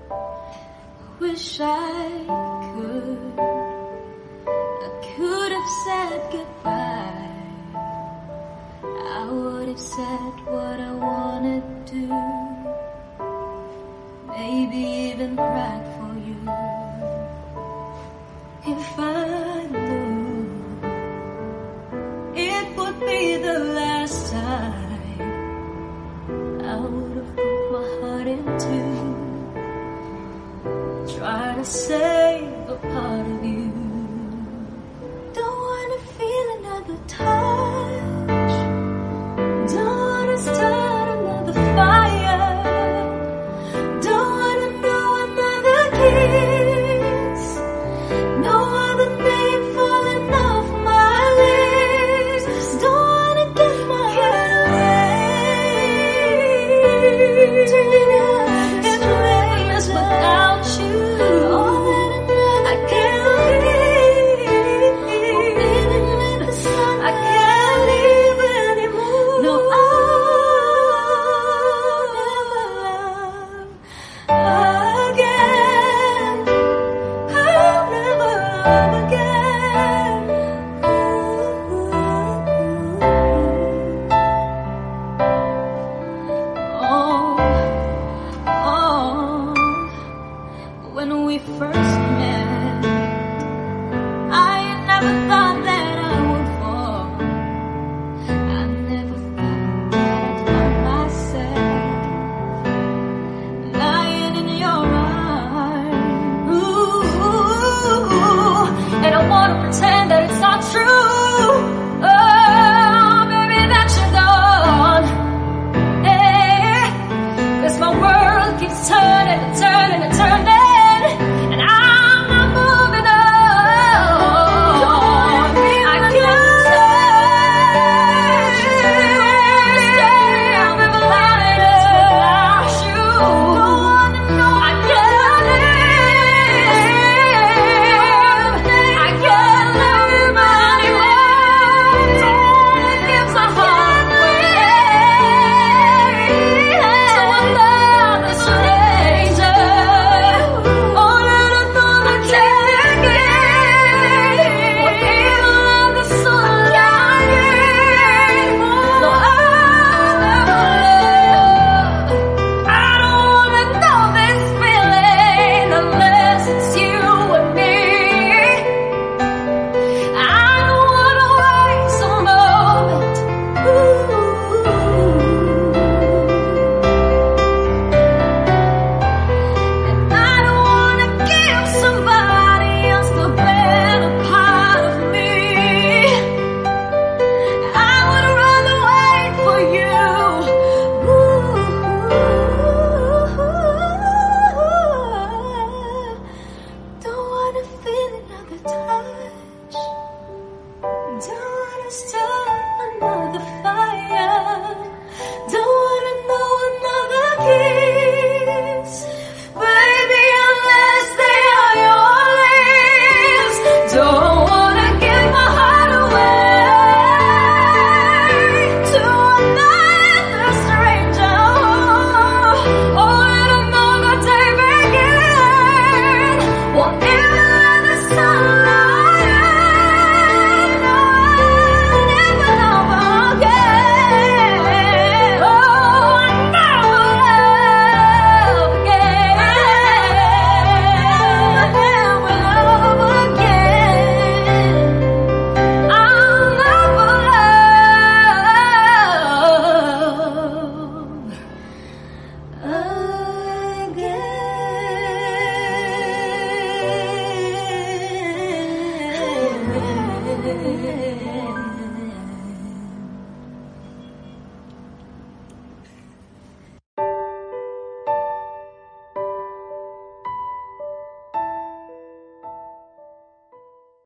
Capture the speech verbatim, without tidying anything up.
Wish I could, I could have said goodbye. I would have said what I wanted to, maybe even cried for you. If I knew it would be the last time, I would have put my heart into try to save a part of you. Don't wanna feel another touch, don't wanna start another fire, don't wanna know another kiss, no other name falling off my lips. Don't wanna get my head away to another place without you. When we first